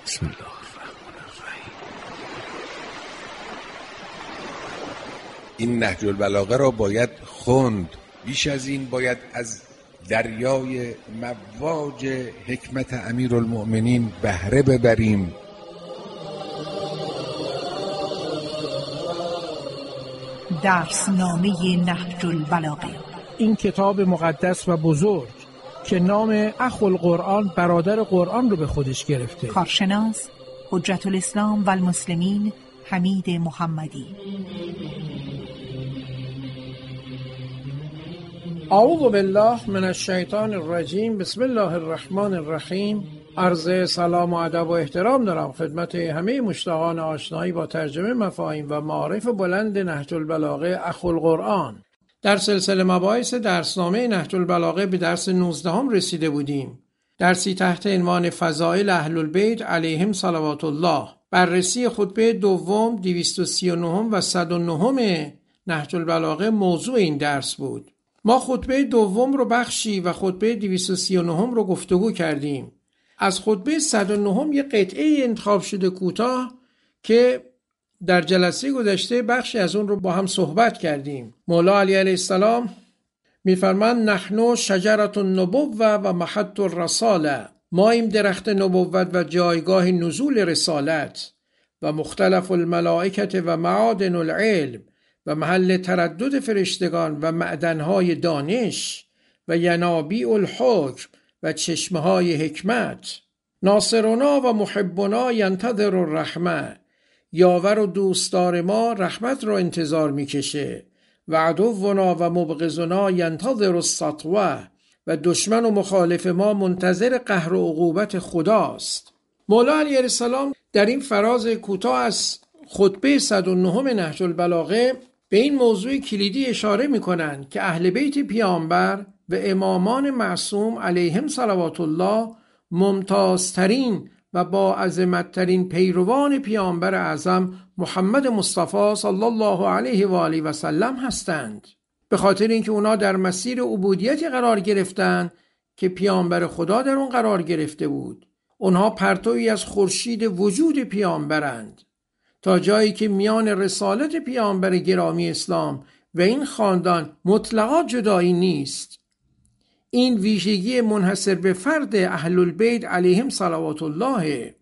بسم الله الرحمن الرحیم. این نهج البلاغه را باید خوند. بیش از این باید از دریای مواج حکمت امیرالمؤمنین بهره ببریم. درسنامه نهج البلاغه، این کتاب مقدس و بزرگ که نام اخو القرآن، برادر قرآن رو به خودش گرفته. کارشناس حجت الاسلام و المسلمین حمید محمدی. اعوذ بالله من الشیطان الرجیم. بسم الله الرحمن الرحیم. عرض سلام و ادب و احترام دارم خدمت همه مشتاقان آشنایی با ترجمه مفاهیم و معارف بلند نهج البلاغه اخو القرآن. در سلسله مباحث درسنامه نهج البلاغه به درس 19 رسیده بودیم. درسی تحت عنوان فضائل اهل البیت علیهم صلوات الله. بررسی خطبه دوم 239 و 109 نهج البلاغه موضوع این درس بود. ما خطبه دوم رو بخشی و خطبه 239 رو گفتگو کردیم. از خطبه 109 یه قطعه انتخاب شده کوتاه که در جلسه گذشته بخشی از اون رو با هم صحبت کردیم. مولا علی علیه السلام میفرماند نحن شجرة النبوة و محط الرساله. ما ایم درخت نبوت و جایگاه نزول رسالت و مختلف الملائکه و معادن العلم و محل تردد فرشتگان و معدنهای دانش و ینابیع الحکم و چشمهای حکمت. ناصرنا و محبنا ینتظر الرحمه. یاور و دوستدار ما رحمت را انتظار میکشه. و عدونا و مبغضنا ینتظر السطوه. و دشمن و مخالف ما منتظر قهر و عقوبت خداست. مولا علیه السلام در این فراز کوتاه از خطبه 109 نهج البلاغه به این موضوع کلیدی اشاره میکنند که اهل بیت پیامبر و امامان معصوم علیهم صلوات الله ممتازترین و با عظمتترین پیروان پیامبر اعظم محمد مصطفی صلی الله علیه و آله و سلم هستند. به خاطر اینکه اونا در مسیر عبودیتی قرار گرفتند که پیامبر خدا در اون قرار گرفته بود. اونها پرتویی از خورشید وجود پیامبرند. تا جایی که میان رسالت پیامبر گرامی اسلام و این خاندان مطلقا جدایی نیست. این ویژگی منحصر به فرد اهل البیت علیهم صلوات الله.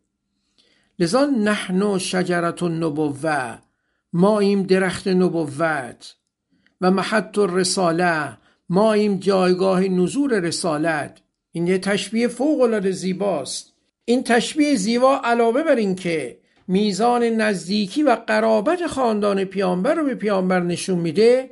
لذا نحن شجرة النبوة، ما ایم درخت نبوت و محط الرساله، ما ایم جایگاه نزول رسالت. این یه تشبیه فوق العاده زیباست. این تشبیه زیبا علاوه بر این که میزان نزدیکی و قرابت خاندان پیامبر رو به پیامبر نشون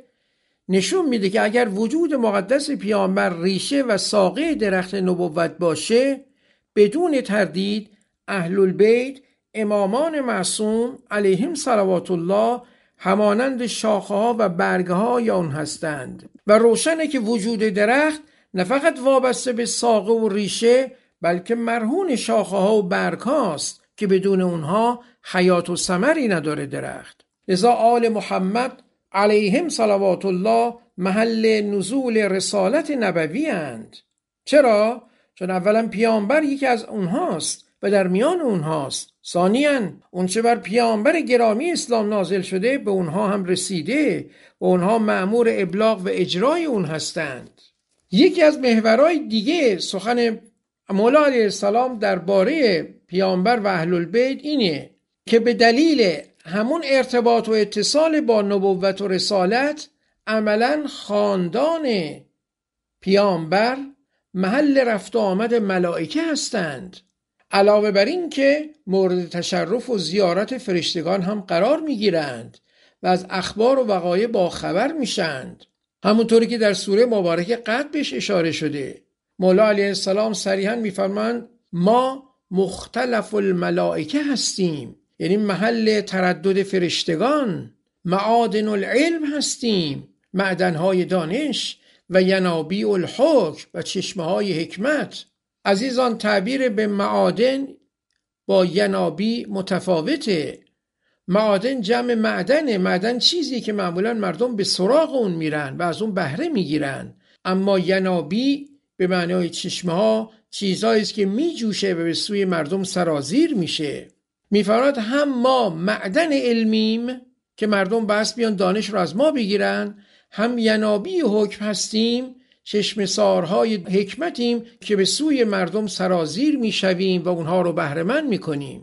میده که اگر وجود مقدس پیامبر ریشه و ساقه درخت نبوت باشه، بدون تردید اهل البیت امامان معصوم علیهم صلوات الله همانند شاخه ها و برگه های آن هستند. و روشنه که وجود درخت نه فقط وابسته به ساقه و ریشه، بلکه مرهون شاخه ها و برگ هاست که بدون اونها حیات و ثمری نداره درخت. لذا آل محمد علیهم صلوات الله محل نزول رسالت نبوی اند. چرا؟ چون اولا پیامبر یکی از اونهاست و در میان اونهاست. ثانیاً اون چه بر پیامبر گرامی اسلام نازل شده به اونها هم رسیده و اونها مأمور ابلاغ و اجرای اون هستند. یکی از محورهای دیگه سخن مولا علیه السلام درباره پیامبر و اهل البیت اینه که به دلیل همون ارتباط و اتصال با نبوت و رسالت عملاً خاندان پیامبر محل رفت و آمد ملائکه هستند. علاوه بر این که مورد تشرف و زیارت فرشتگان هم قرار میگیرند و از اخبار و وقایع باخبر میشند. همونطوری که در سوره مبارکه قد بهش اشاره شده. مولا علیه السلام صریحاً میفرمایند ما مختلف الملائکه هستیم، یعنی محل تردد فرشتگان. معادن العلم هستیم، معدنهای دانش، و ینابیع الحکم و چشمهای حکمت. عزیزان تعبیر به معادن با ینابیع متفاوته. معادن جمع معدنه. معدن چیزی که معمولا مردم به سراغ اون میرن و از اون بهره میگیرن. اما ینابیع به معنای چشمه ها چیزایی است که میجوشه و به سوی مردم سرازیر میشه. میفرماید هم ما معدن علمیم که مردم بس بیان دانش رو از ما بگیرن، هم ینابی حکم هستیم، چشمسارهای حکمتیم که به سوی مردم سرازیر میشویم و اونها رو بهره‌مند میکنیم.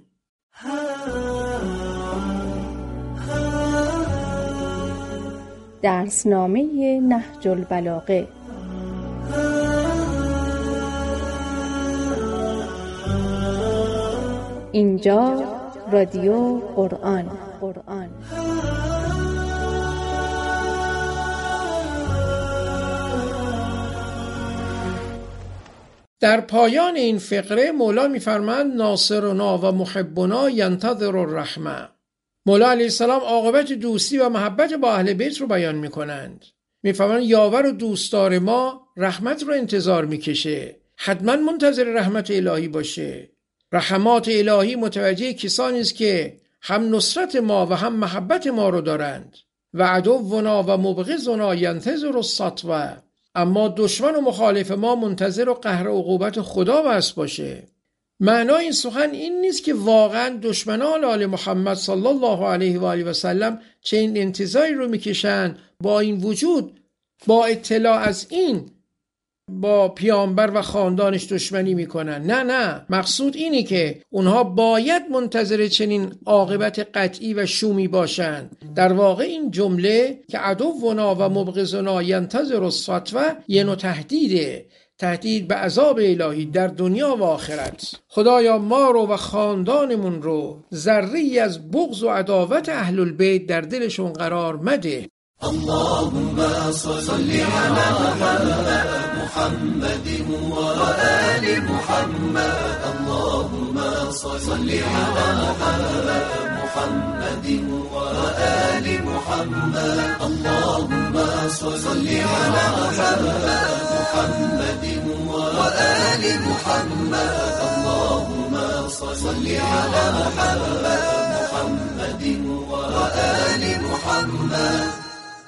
درسنامه نهج البلاغه. اینجا رادیو قرآن. در پایان این فقره مولا می‌فرماند ناصرنا و محبنا ینتظر الرحمه. مولا علیه السلام عاقبت دوستی و محبت با اهل بیت رو بیان می‌کنند. می‌فرمایند یاور و دوستدار ما رحمت رو انتظار می‌کشه، حتما منتظر رحمت الهی باشه. رحمات الهی متوجه کسانی است که هم نصرت ما و هم محبت ما رو دارند. و عدونا و مبغضنا ینتظر السطوه، اما دشمن و مخالف ما منتظر و قهر و عقوبت خدا بس باشه. معنای این سخن این نیست که واقعا دشمنان آل محمد صلی الله علیه و آله و سلم چه این انتظاری رو میکشن، با این وجود با اطلاع از این با پیامبر و خاندانش دشمنی میکنن. نه، مقصود اینی که اونها باید منتظر چنین عاقبت قطعی و شومی باشند. در واقع این جمله که عدونا و مبغضنا ینتظر السطوه یه نوع تهدیده، تهدید به عذاب الهی در دنیا و آخرت. خدایا ما رو و خاندانمون رو ذره‌ای از بغض و عداوت اهل البیت در دلشون قرار مده. اللهم صل على محمد وآل محمد. اللهم صل على محمد وآل محمد. اللهم صل على محمد وآل محمد. اللهم صل على محمد وآل محمد.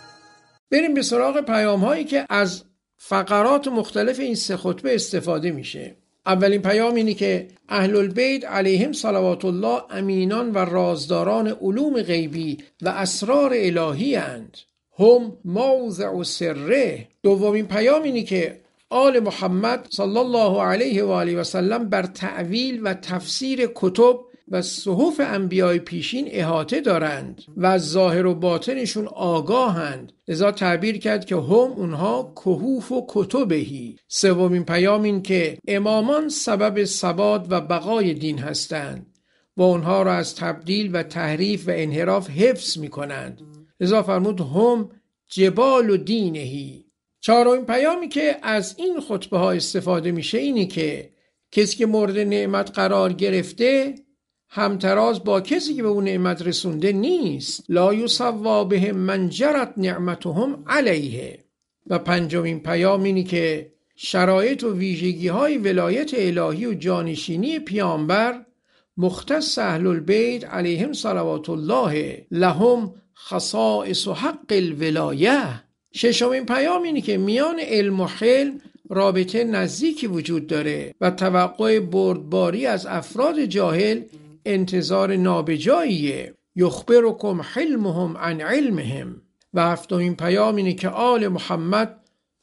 بریم به سراغ پیام هایی که از فقرات مختلف این سه خطبه استفاده میشه. اولین پیام اینی که اهل البیت علیهم صلوات الله امینان و رازداران علوم غیبی و اسرار الهی اند، هم موضع سره. دومین پیام اینی که آل محمد صلی الله علیه و آله و سلم بر تأویل و تفسیر کتب و صحف انبیای پیشین احاطه دارند و از ظاهر و باطنشون آگاهند، لذا تعبیر کرد که هم اونها کهوف و کتبهی. سومین پیام این که امامان سبب ثبات و بقای دین هستند و اونها را از تبدیل و تحریف و انحراف حفظ می کنند، لذا فرمود هم جبال و دینهی. چهارمین پیامی که از این خطبه ها استفاده میشه اینی که کسی که مورد نعمت قرار گرفته همتراز با کسی که به اون نعمت رسونده نیست. لا یسوا بهم من جرت نعمتهم علیه. و پنجمین پیام اینی که شرایط و ویژگی های ولایت الهی و جانشینی پیامبر مختص اهل البیت علیهم صلوات الله، لهم خصائص حق الولایه. ششمین پیام اینی که میان علم و حلم رابطه نزدیکی وجود داره و توقع بردباری از افراد جاهل انتظار نابجاییه. یخبرکم حلمهم عن علمهم. و هفتمین پیام اینه که آل محمد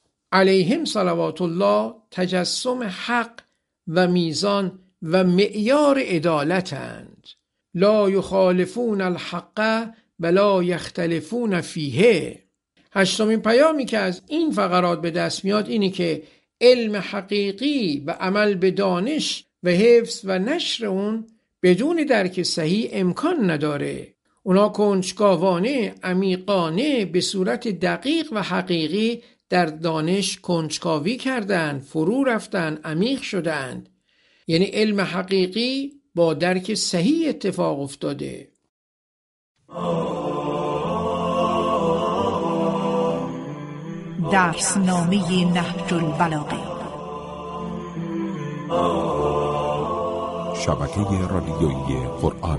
علیهم صلوات الله تجسم حق و میزان و معیار عدالتند. لا یخالفون الحق ولا یختلفون فیه. هشتمین پیامی که از این فقرات به دست میاد اینه که علم حقیقی و عمل به دانش و حفظ و نشر اون بدون درک صحیح امکان نداره. اونا کنجکاوانه، عمیقانه، به صورت دقیق و حقیقی در دانش کنجکاوی کردند، فرو رفتند، عمیق شدند. یعنی علم حقیقی با درک صحیح اتفاق افتاده. درسنامه نهج البلاغه، شبکه رادیویی قرآن.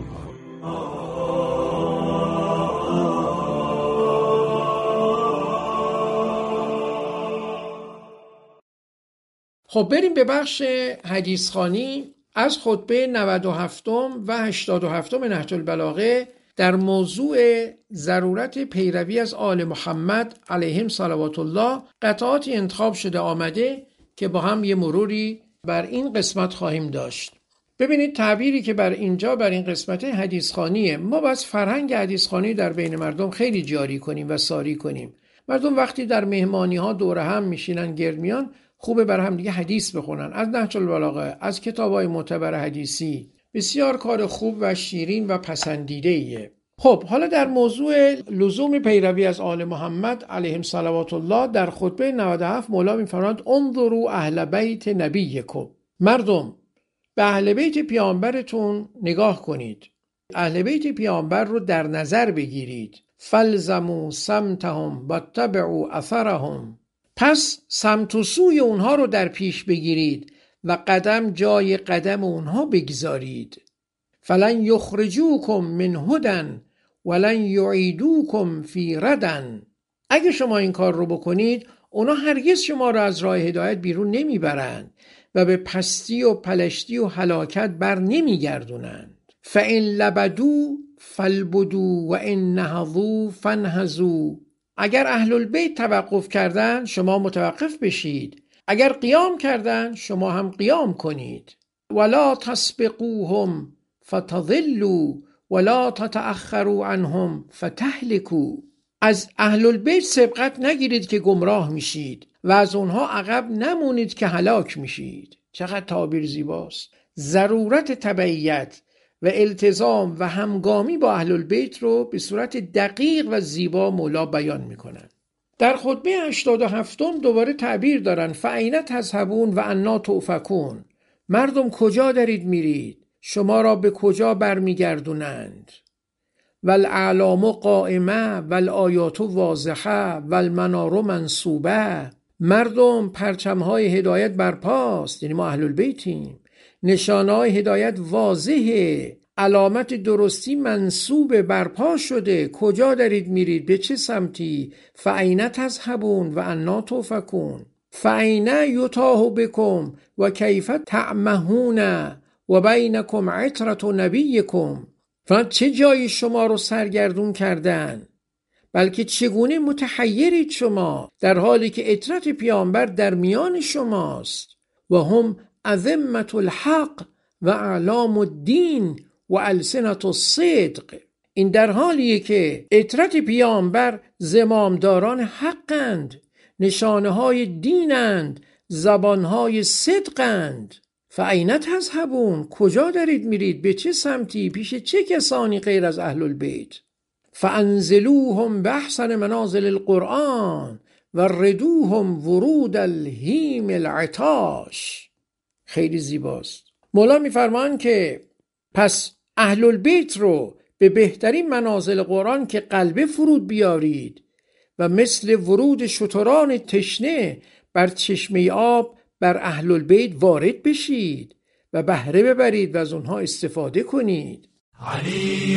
خب بریم به بخش حدیث خوانی از خطبه 97 و 87 نهج البلاغه در موضوع ضرورت پیروی از آل محمد علیهم صلوات الله. قطعاتی انتخاب شده آمده که با هم یه مروری بر این قسمت خواهیم داشت. ببینید تعبیری که بر اینجا بر این قسمت حدیث خوانیه. ما باید فرهنگ حدیث خوانی در بین مردم خیلی جاری کنیم و ساری کنیم. مردم وقتی در مهمانی ها دور هم میشینن گرد میان، خوبه بر هم دیگه حدیث بخونن از نهج البلاغه، از کتابای معتبر حدیثی. بسیار کار خوب و شیرین و پسندیده ایه. خب حالا در موضوع لزوم پیروی از آل محمد علیهم صلوات الله در خطبه 97 مولا میفرماید انظروا اهل بیت نبیکم. مردم به اهل بیت پیامبرتون نگاه کنید. اهل بیت پیامبر رو در نظر بگیرید. فلزموا سمتهم واتبعوا اثرهم. پس سمت و سوی اونها رو در پیش بگیرید و قدم جای قدم اونها بگذارید. فلن یخرجوکم من هدن ولن یعیدوکم فی ردن. اگه شما این کار رو بکنید، اونا هرگز شما رو از راه هدایت بیرون نمیبرند و به پستی و پلشتی و هلاکت بر نمیگردونند. فإن لبدو فالبدو و ان نهضوا فانهضوا. اگر اهل البیت توقف کردن، شما متوقف بشید. اگر قیام کردن، شما هم قیام کنید. ولا تسبقوهم فتضلوا ولا تتأخروا عنهم فتهلكوا. از اهل البیت سبقت نگیرید که گمراه میشید و از اونها عقب نمونید که هلاک میشید. چقدر تعبیر زیباست. ضرورت تبعیت و التزام و همگامی با اهل البیت رو به صورت دقیق و زیبا مولا بیان میکنن. در خطبه 87 دوباره تعبیر دارن فأین تذهبون و انا تؤفکون. مردم کجا دارید میرید؟ شما را به کجا برمیگردونند؟ والاعلام قائمه والآیات واضحه والمنار منصوبه. مردم پرچمهای هدایت برپاست، یعنی ما اهل البیتیم. نشانهای هدایت واضحه، علامت درستی منصوب برپا شده. کجا دارید میرید؟ به چه سمتی؟ فأین تذهبون و انا تؤفکون. فأین یتاه بکم و کیف تعمهون و بینکم عطرة نبیکم. چه جایی شما رو سرگردون کردن؟ بلکه چگونه متحیرید شما در حالی که عطرت پیامبر در میان شماست. و هم ائمة الحق و اعلام الدین و السنة الصدق. این در حالیه که عطرت پیامبر زمامداران حقند، نشانه های دینند، زبانهای صدقند. فأین تذهبون. کجا دارید میرید؟ به چه سمتی؟ پیش چه کسانی غیر از اهل البیت؟ فانزلوهم باحسن منازل القرآن و ردوهم ورود الهیم العطاش. خیلی زیباست. مولا میفرمان که پس اهل البیت رو به بهترین منازل قرآن که قلبه فرود بیارید و مثل ورود شتران تشنه بر چشمه آب بر اهل البیت وارد بشید و بهره ببرید و از اونها استفاده کنید. علي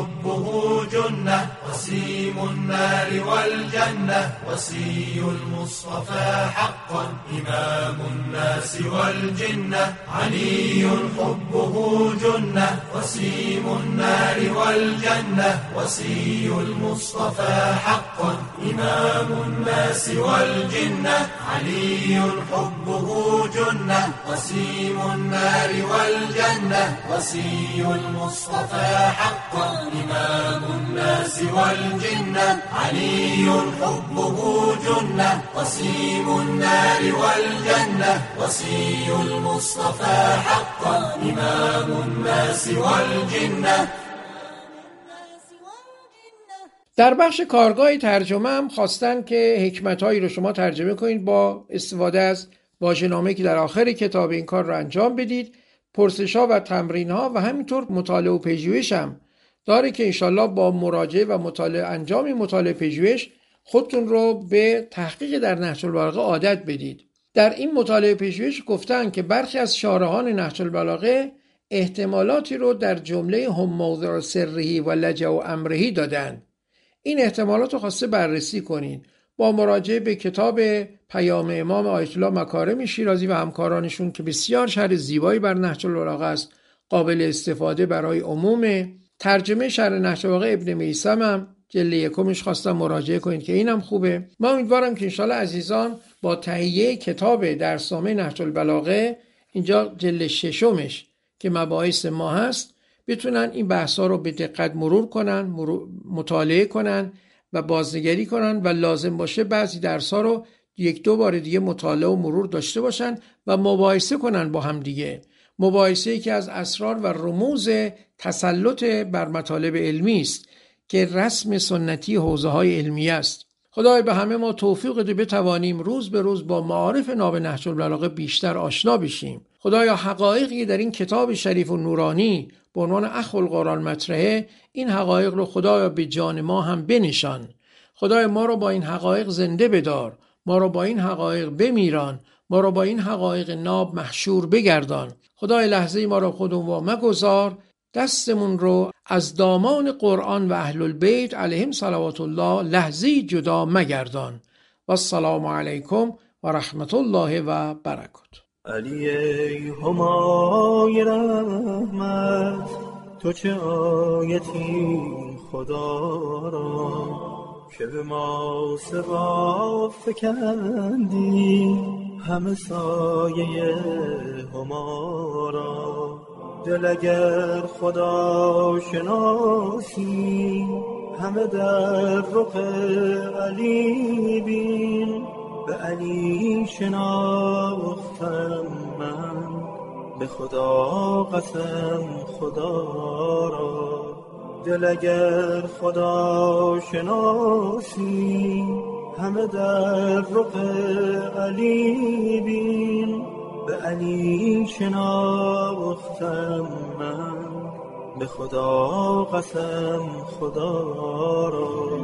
حبه جنة وسيم النار والجنة وسي المصطفى حقا إمام الناس والجنة. علي حبه جنة وسيم النار والجنة وسي المصطفى حقا إمام الناس والجنة. علي حبه جنة وسيم النار والجنة وسي المصطفى حقا إمام الناس والجنة. علي حبه جنة وسيم النار والجنة وسي المصطفى حقا إمام الناس والجنة. در بخش کارگاه ترجمه هم خواستن که حکمتهایی رو شما ترجمه کنید با استفاده از واژه‌نامه‌ای که در آخر کتاب این کار رو انجام بدید. پرسش‌ها و تمرین‌ها و همینطور مطالعه و پژوهش هم داره که انشالله با مراجعه و مطالعه انجام مطالعه پژوهش خودتون رو به تحقیق در نهج البلاغه عادت بدید. در این مطالعه پژوهش گفتن که برخی از شارحان نهج البلاغه احتمالاتی رو در جمله هم موضع سرهی و لجع و امرهی دادن. این احتمالات رو خواسته بررسی کنین. با مراجعه به کتاب پیام امام آیت الله مکارم شیرازی و همکارانشون که بسیار شرح زیبایی بر نهج البلاغه است، قابل استفاده برای عموم. ترجمه شرح نهج البلاغه ابن میثم هم جلد یکمش خواستم مراجعه کنید که اینم خوبه. من امیدوارم که انشالله عزیزان با تهیه کتاب درسنامه نهج البلاغه، اینجا جلد ششمش که مباحث ما هست، بتونن این بحثا رو به دقت مرور کنن، مطالعه کنن و بازنگری کنن و لازم باشه بعضی درس‌ها رو یک دو بار دیگه مطالعه و مرور داشته باشن و مباحثه کنن با هم دیگه. مباحثه‌ای که از اسرار و رموز تسلط بر مطالب علمی است که رسم سنتی حوزه‌های علمی است. خدای به همه ما توفیق بده بتوانیم روز به روز با معارف ناب نهج البلاغه بیشتر آشنا بشیم. خدایا حقایقی در این کتاب شریف و نورانی به عنوان اخ القرآن مطرحه، این حقایق رو خدایا به جان ما هم بنشان. خدای ما رو با این حقایق زنده بدار، ما رو با این حقایق بمیران، ما رو با این حقایق ناب محشور بگردان. خدای لحظه ما رو خودمون وا مگذار، دستمون رو از دامان قرآن و اهل البیت علیهم صلوات الله لحظه جدا مگردان. و السلام علیکم و رحمت الله و برکاته. علی ای همای رحمت، تو چه آیتی خدا را که به ما سوا فکندی همه سایه هما را. دل اگر خدا شناسی همه در رخ علی بین، به علی شناختم من به خدا قسم خدا را. دل اگر خدا شناسی همه در رخ علی بین، به علی شناختم من به خدا قسم خدا را.